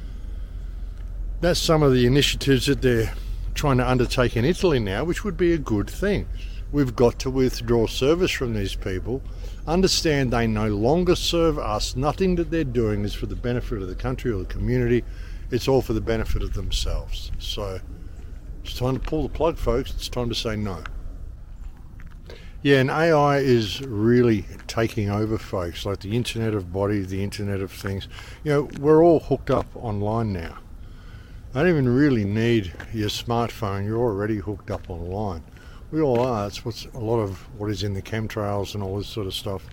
That's some of the initiatives that they're trying to undertake in Italy now, which would be a good thing. We've got to withdraw service from these people. Understand they no longer serve us. Nothing that they're doing is for the benefit of the country or the community. It's all for the benefit of themselves. So it's time to pull the plug, folks. It's time to say no. Yeah, and AI is really taking over, folks, like the Internet of Bodies, the Internet of Things. You know, we're all hooked up online now. I don't even really need your smartphone. You're already hooked up online. We all are. That's what's a lot of what is in the chemtrails and all this sort of stuff.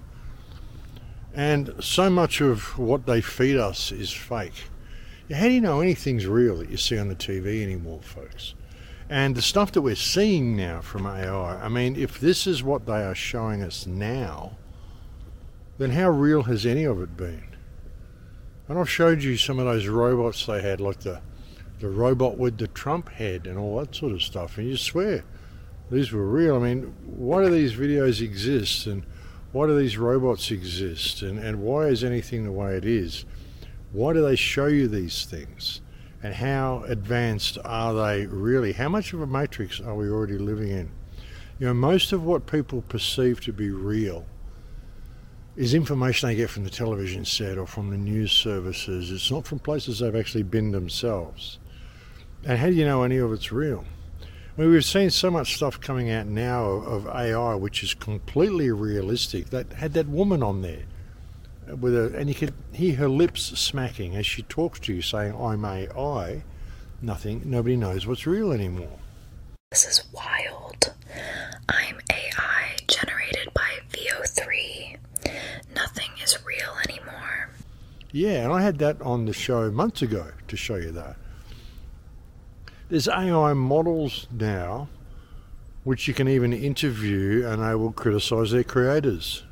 And so much of what they feed us is fake. How do you know anything's real that you see on the TV anymore, folks? And the stuff that we're seeing now from AI, I mean, if this is what they are showing us now, then how real has any of it been? And I've showed you some of those robots they had, like the robot with the Trump head and all that sort of stuff, and you swear these were real. I mean, why do these videos exist, and why do these robots exist, and why is anything the way it is? Why do they show you these things, and how advanced are they really? How much of a matrix are we already living in? You know, most of what people perceive to be real is information they get from the television set or from the news services. It's not from places they've actually been themselves. And how do you know any of it's real? I mean, we've seen so much stuff coming out now of AI which is completely realistic. That had that woman on there and you could hear her lips smacking as she talks to you, saying, "I'm AI." Nobody knows what's real anymore. This is wild. I'm AI generated by VO3. Nothing is real anymore. Yeah, and I had that on the show months ago to show you that. There's AI models now which you can even interview and they will criticize their creators.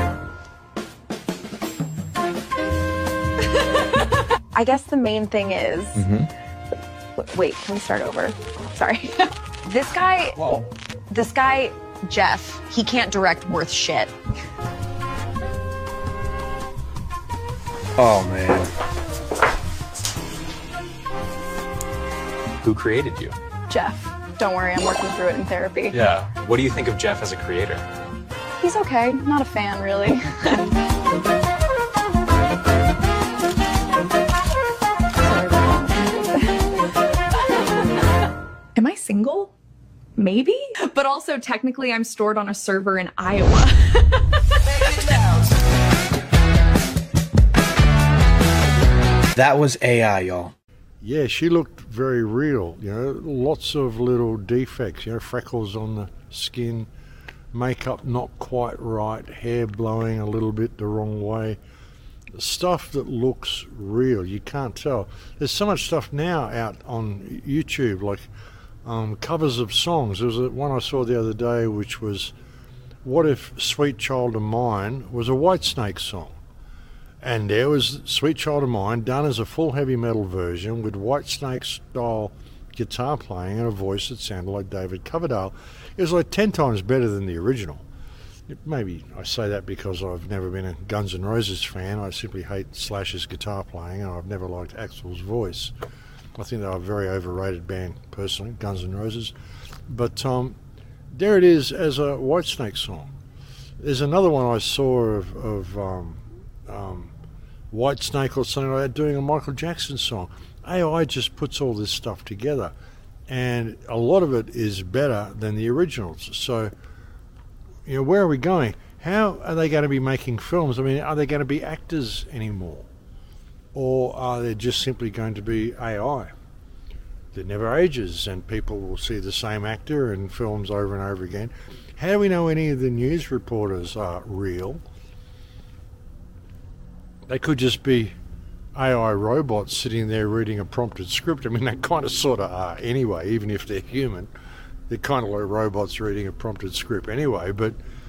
I guess the main thing is... Wait, can we start over? Sorry. This guy This guy, Jeff, he can't direct worth shit. Oh, man. Who created you? Jeff. Don't worry, I'm working through it in therapy. Yeah. What do you think of Jeff as a creator? He's okay. Not a fan, really. Am I single? Maybe? But also, technically, I'm stored on a server in Iowa. That was AI, y'all. Yeah, she looked very real, you know, lots of little defects, you know, freckles on the skin, makeup not quite right, hair blowing a little bit the wrong way. Stuff that looks real, you can't tell. There's so much stuff now out on YouTube, like covers of songs. There was one I saw the other day which was, what if Sweet Child of Mine was a Whitesnake song? And there was Sweet Child of Mine done as a full heavy metal version with Whitesnake style guitar playing and a voice that sounded like David Coverdale. It was like 10 times better than the original. Maybe I say that because I've never been a Guns N' Roses fan. I simply hate Slash's guitar playing, and I've never liked Axl's voice. I think they're a very overrated band, personally, Guns N' Roses. But there it is as a Whitesnake song. There's another one I saw of Whitesnake or something like that doing a Michael Jackson song. AI just puts all this stuff together, and a lot of it is better than the originals. So, you know, where are we going? How are they going to be making films? I mean, are they going to be actors anymore? Or are they just simply going to be AI that never ages and people will see the same actor in films over and over again? How do we know any of the news reporters are real? They could just be AI robots sitting there reading a prompted script. I mean, they kind of sort of are anyway, even if they're human. They're kind of like robots reading a prompted script anyway. But,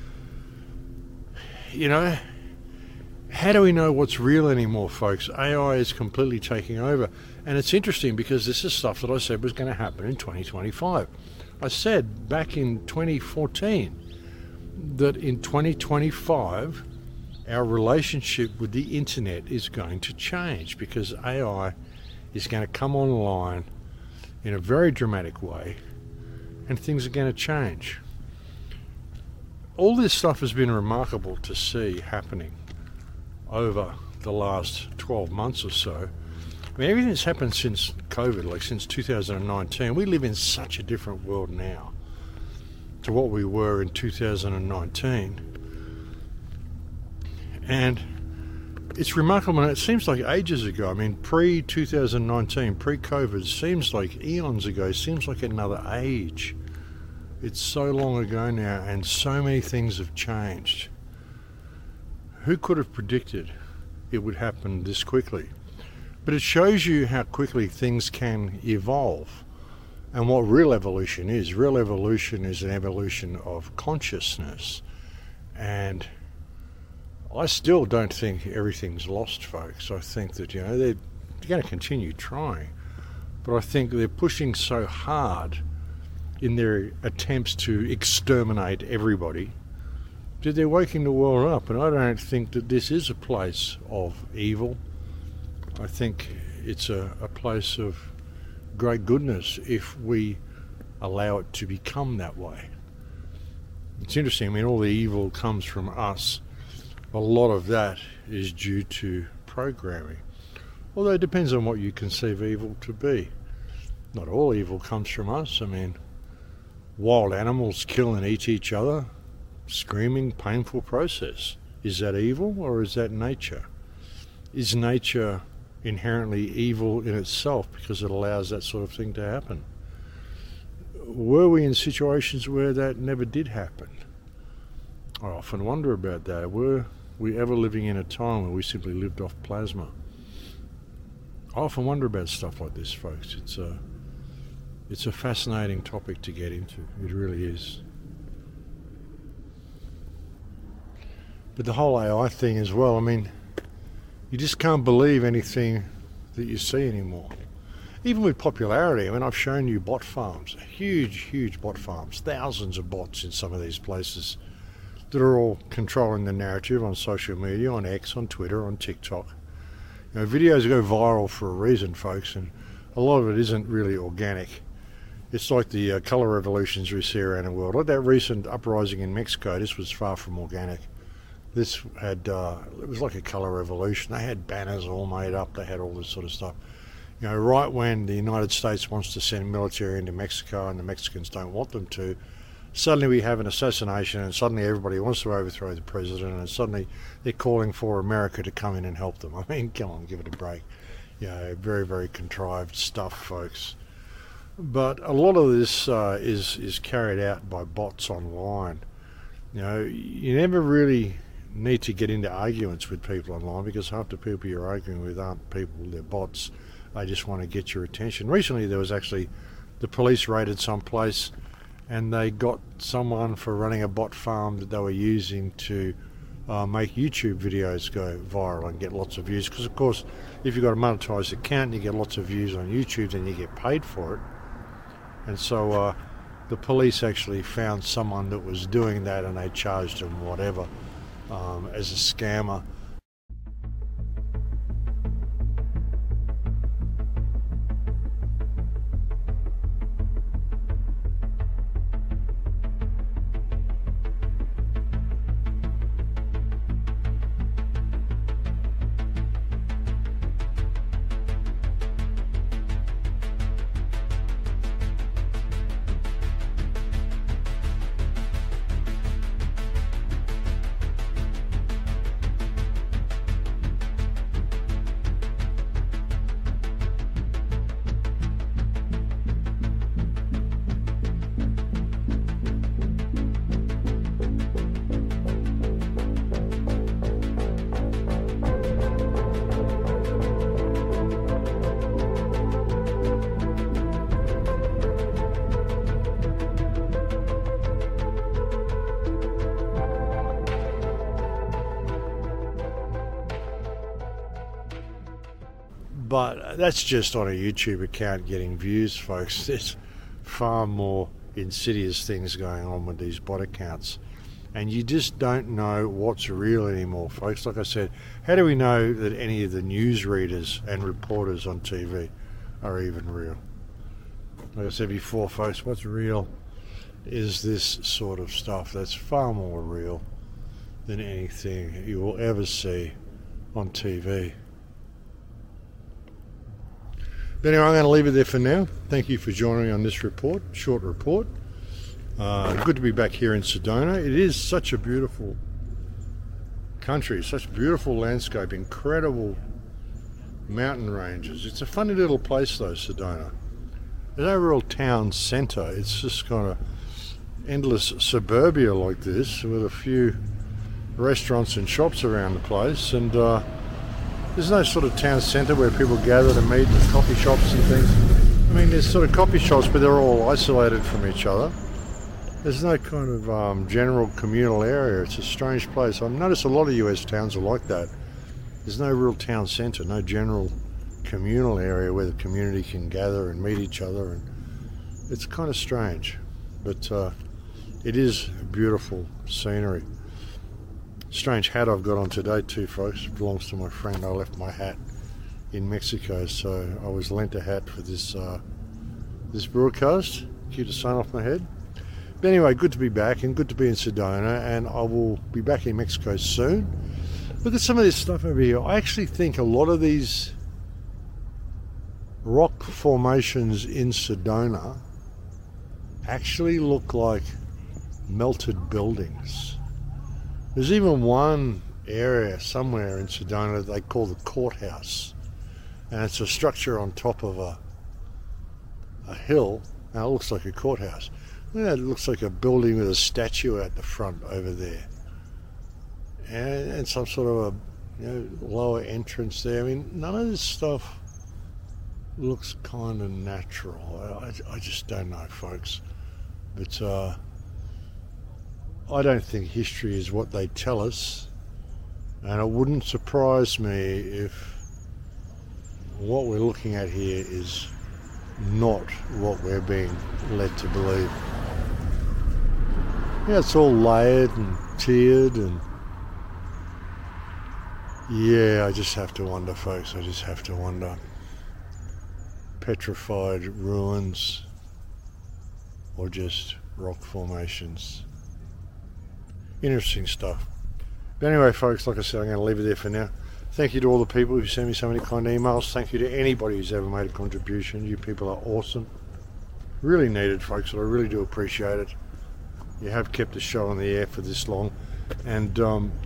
you know, how do we know what's real anymore, folks? AI is completely taking over. And it's interesting because this is stuff that I said was going to happen in 2025. I said back in 2014 that in 2025, our relationship with the internet is going to change because AI is going to come online in a very dramatic way and things are going to change. All this stuff has been remarkable to see happening over the last 12 months or so. I mean, everything that's happened since COVID, like since 2019, we live in such a different world now to what we were in 2019. And it's remarkable, and it seems like ages ago. I mean, pre-2019, pre-COVID, seems like eons ago, seems like another age. It's so long ago now, and so many things have changed. Who could have predicted it would happen this quickly? But it shows you how quickly things can evolve and what real evolution is. Real evolution is an evolution of consciousness. And I still don't think everything's lost, folks. I think that, you know, they're going to continue trying. But I think they're pushing so hard in their attempts to exterminate everybody that they're waking the world up. And I don't think that this is a place of evil. I think it's a place of great goodness if we allow it to become that way. It's interesting, I mean, all the evil comes from us. A lot of that is due to programming. Although it depends on what you conceive evil to be. Not all evil comes from us. I mean, wild animals kill and eat each other. Screaming, painful process. Is that evil or is that nature? Is nature inherently evil in itself because it allows that sort of thing to happen? Were we in situations where that never did happen? I often wonder about that. Were we ever living in a time where we simply lived off plasma? I often wonder about stuff like this, folks. It's a fascinating topic to get into. It really is. But the whole AI thing as well, I mean, you just can't believe anything that you see anymore. even with popularity, I mean, I've shown you bot farms, huge bot farms, thousands of bots in some of these places that are all controlling the narrative on social media, on X, on Twitter, on TikTok. You know, videos go viral for a reason, folks, and a lot of it isn't really organic. It's like the colour revolutions we see around the world. Like that recent uprising in Mexico, this was far from organic. This had, it was like a colour revolution. They had banners all made up, they had all this sort of stuff. You know, right when the United States wants to send military into Mexico and the Mexicans don't want them to, suddenly we have an assassination and suddenly everybody wants to overthrow the president and suddenly they're calling for America to come in and help them. I mean, come on, give it a break. You know, very contrived stuff, folks. But a lot of this is carried out by bots online. You know, you never really need to get into arguments with people online because half the people you're arguing with aren't people, they're bots. They just want to get your attention. Recently there was actually, the police raided some place and they got someone for running a bot farm that they were using to make YouTube videos go viral and get lots of views. Because of course, if you've got a monetized account and you get lots of views on YouTube, then you get paid for it. And so the police actually found someone that was doing that and they charged him whatever as a scammer. But that's just on a YouTube account getting views, folks. There's far more insidious things going on with these bot accounts. And you just don't know what's real anymore, folks. Like I said, how do we know that any of the newsreaders and reporters on TV are even real? Like I said before, folks, what's real is this sort of stuff that's far more real than anything you will ever see on TV. But anyway, I'm going to leave it there for now. Thank you for joining me on this report, short report. Good to be back here in Sedona. It is such a beautiful country, such beautiful landscape, incredible mountain ranges. It's a funny little place though, Sedona. There's no real town centre. It's just kind of endless suburbia like this with a few restaurants and shops around the place, and there's no sort of town centre where people gather to meet, and coffee shops and things. I mean, there's sort of coffee shops, but they're all isolated from each other. There's no kind of general communal area. It's a strange place. I've noticed a lot of US towns are like that. There's no real town centre, no general communal area where the community can gather and meet each other, and it's kind of strange, but it is beautiful scenery. Strange hat I've got on today too, folks. It belongs to my friend. I left my hat in Mexico, so I was lent a hat for this this broadcast. Keep the sun off my head. But anyway, good to be back and good to be in Sedona, and I will be back in Mexico soon. Look at some of this stuff over here. I actually think a lot of these rock formations in Sedona actually look like melted buildings. There's even one area somewhere in Sedona they call the courthouse, and it's a structure on top of a hill. Now it looks like a courthouse. Yeah, it looks like a building with a statue at the front over there, and some sort of a lower entrance there. I mean, none of this stuff looks kind of natural. I just don't know, folks. But I don't think history is what they tell us, and it wouldn't surprise me if what we're looking at here is not what we're being led to believe. Yeah, it's all layered and tiered, and yeah, I just have to wonder, folks, I just have to wonder. Petrified ruins or just rock formations. Interesting stuff. But anyway, folks, like I said, I'm going to leave it there for now. Thank you to all the people who sent me so many kind emails. Thank you to anybody who's ever made a contribution. You people are awesome. Really needed, folks, and I really do appreciate it. You have kept the show on the air for this long. And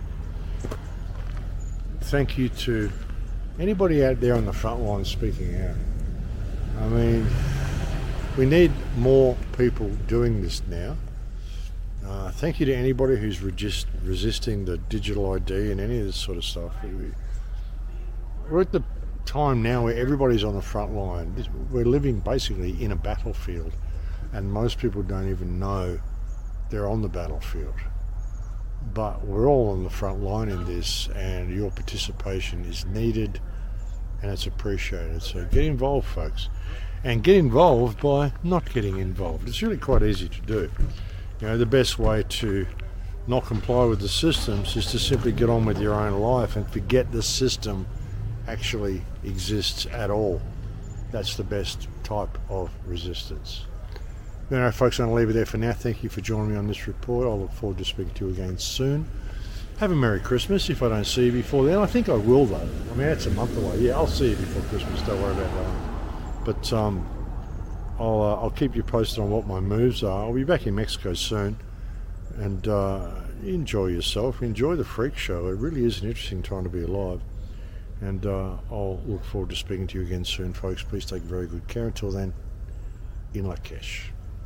thank you to anybody out there on the front line speaking out. I mean, we need more people doing this now. Thank you to anybody who's resisting the digital ID and any of this sort of stuff. We're at the time now where everybody's on the front line. We're living basically in a battlefield, and most people don't even know they're on the battlefield. But we're all on the front line in this, and your participation is needed and it's appreciated. So get involved, folks, and get involved by not getting involved. It's really quite easy to do. You know, the best way to not comply with the systems is to simply get on with your own life and forget the system actually exists at all. That's the best type of resistance. Anyway, folks, I'm going to leave it there for now. Thank you for joining me on this report. I look forward to speaking to you again soon. Have a Merry Christmas if I don't see you before then. I think I will, though. I mean, it's a month away. Yeah, I'll see you before Christmas. Don't worry about that. But I'll keep you posted on what my moves are. I'll be back in Mexico soon. And enjoy yourself. Enjoy the Freak Show. It really is an interesting time to be alive. And I'll look forward to speaking to you again soon, folks. Please take very good care. Until then, in Lakesh.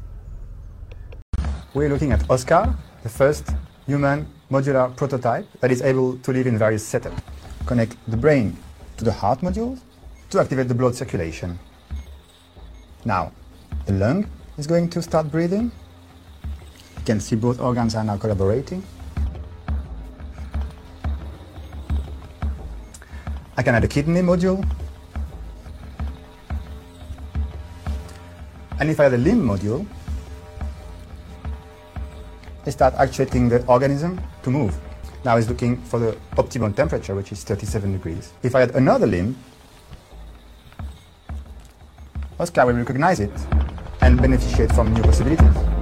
We're looking at Oscar, the first human modular prototype that is able to live in various setups. Connect the brain to the heart module to activate the blood circulation. Now, the lung is going to start breathing. You can see both organs are now collaborating. I can add a kidney module. And if I add a limb module, I start actuating the organism to move. Now it's looking for the optimum temperature, which is 37 degrees. If I add another limb, Oscar will recognize it and beneficiate from new possibilities.